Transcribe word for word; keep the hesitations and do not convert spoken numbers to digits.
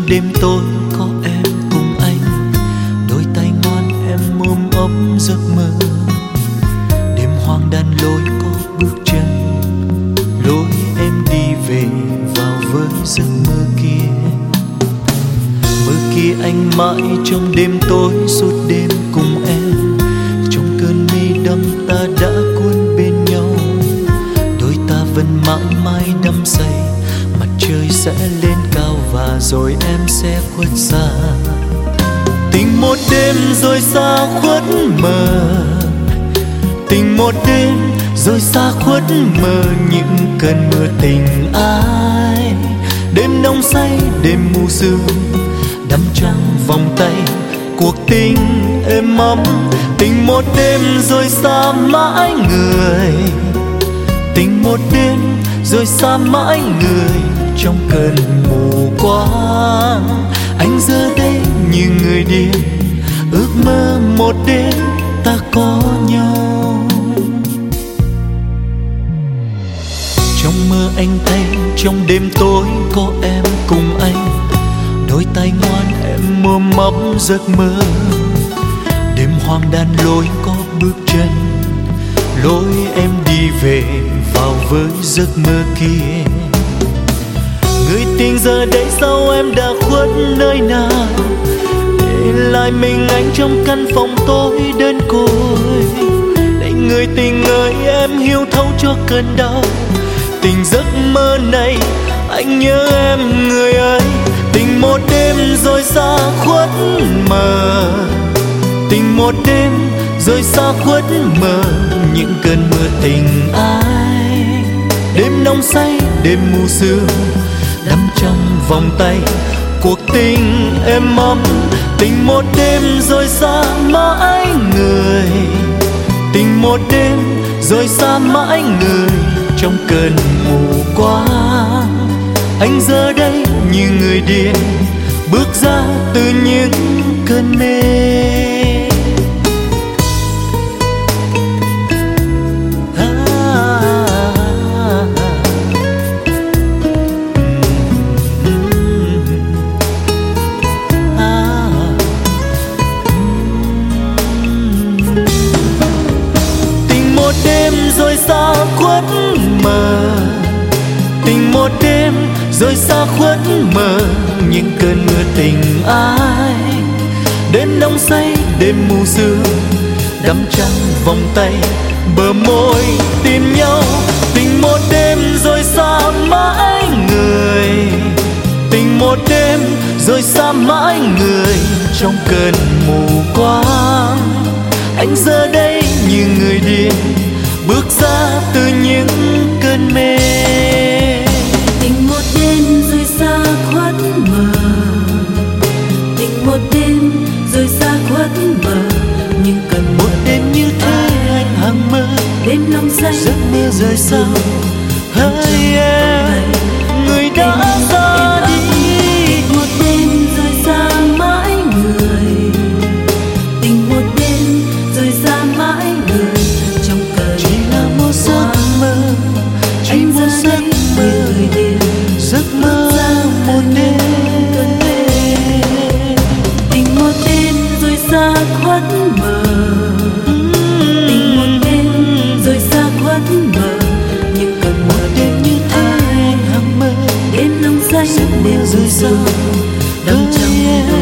đêm tối có em cùng anh, đôi tay ngon em ôm ấp giấc mơ. Đêm hoang đàn lối có bước chân, lối em đi về vào với giấc mơ kia. Mơ kia anh mãi trong đêm tối suốt đêm cùng em, trong cơn mê đắm ta đã cuốn bên nhau. Đôi ta vẫn mãi mãi đắm say, mặt trời sẽ lên cao và rồi em sẽ khuất xa. Tình một đêm rồi xa khuất mờ, tình một đêm rồi xa khuất mờ những cơn mưa tình ai. Đêm nồng say đêm mù sương, đắm trăng vòng tay cuộc tình êm ấm. Tình một đêm rồi xa mãi người, tình một đêm rồi xa mãi người trong cơn mù quáng. Anh giờ đây như người điên, ước mơ một đêm ta có nhau. Trong mơ anh thấy trong đêm tối có em cùng anh, đôi tay ngoan em ôm ấp giấc mơ. Đêm hoang đàn lối có bước chân, lối em đi về vào với giấc mơ kia. Người tình giờ đây sao em đã khuất nơi nào, để lại mình anh trong căn phòng tối đơn côi. Này người tình ơi em hiểu thấu cho cơn đau, tình giấc mơ này anh nhớ em người ơi. Tình một đêm rồi xa khuất mờ, tình một đêm rồi xa khuất mờ những cơn mưa tình ai. Đêm nồng say đêm mù sương, đắm trong vòng tay cuộc tình êm ấm. Tình một đêm rồi xa mãi người, tình một đêm rồi xa mãi người trong cơn mù quáng. Anh giờ đây như người điên bước ra từ những cơn mê. Rồi xa khuất mờ, tình một đêm rồi xa khuất mờ những cơn mưa tình ai. Đêm nồng say đêm mù sương, đắm trăng vòng tay bờ môi tìm nhau. Tình một đêm rồi xa mãi người, tình một đêm rồi xa mãi người trong cơn mù quáng. Anh giờ đây như người điên bước ra từ những cơn mê. Tình một đêm rồi xa khuất mờ, tình một đêm rồi xa khuất mờ những cơn mưa. Một đêm như thế anh hằng mơ, đêm nồng say giấc mơ rời xa hỡi em người đã ra đi. Một đêm rồi xa mãi người, tình một đêm rồi xa mãi người trong cơn chỉ là một giấc mơ, chỉ một giấc mơ, giấc mơ một đêm. Tình một đêm rồi xa khuất mờ, tình một đêm rồi xa khuất mờ những cơn mưa đêm như thế anh hằng mơ. Đêm nồng say giấc mơ đêm rời xa đắm trong